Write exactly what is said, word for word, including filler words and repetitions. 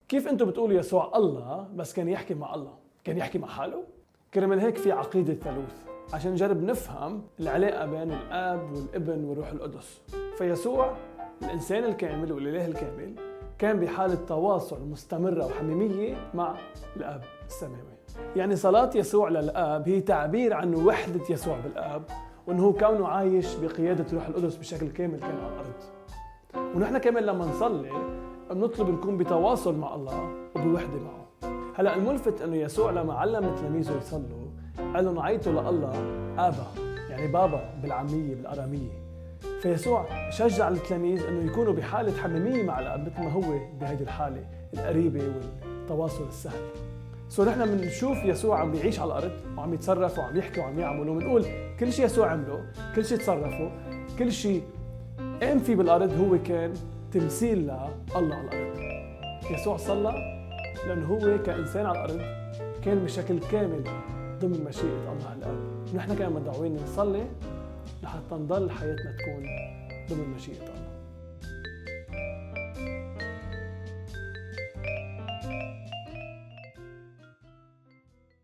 كيف انتم بتقولوا يسوع الله بس كان يحكي مع الله؟ كان يحكي مع حاله؟ كرمال هيك في عقيدة ثالوث عشان نجرب نفهم العلاقة بين الآب والابن والروح القدس. فيسوع الإنسان الكامل والإله الكامل كان بحالة تواصل مستمرة وحميمية مع الآب السماوي. يعني صلاة يسوع للآب هي تعبير عن وحدة يسوع بالآب، وأنه هو كونه عايش بقيادة الروح القدس بشكل كامل كان على الأرض. ونحن كمان لما نصلي بنطلب نكون بتواصل مع الله وبوحدة معه. هلأ الملفت أنه يسوع لما علم تلاميذه يصلوا قال لهم عيطوا لله آبا، يعني بابا بالعامية بالأرامية. فيسوع شجع التلاميذ أنه يكونوا بحالة حميمية مع الآب مثل ما هو بهذه الحالة القريبة والتواصل السهل. سو نحن بنشوف يسوع عم بيعيش على الأرض وعم يتصرف وعم يحكي وعم يعمل، وبنقول كل شيء يسوع عمله، كل شيء تصرفه، كل شيء قام فيه بالأرض هو كان تمثيل لله على الأرض. يسوع صلى لأنه هو كإنسان على الأرض كان بشكل كامل ضمن مشيئة الله الآب. ونحن كمان مدعوين نصلي لحتى نضل حياتنا تكون ضمن مشيئة الله.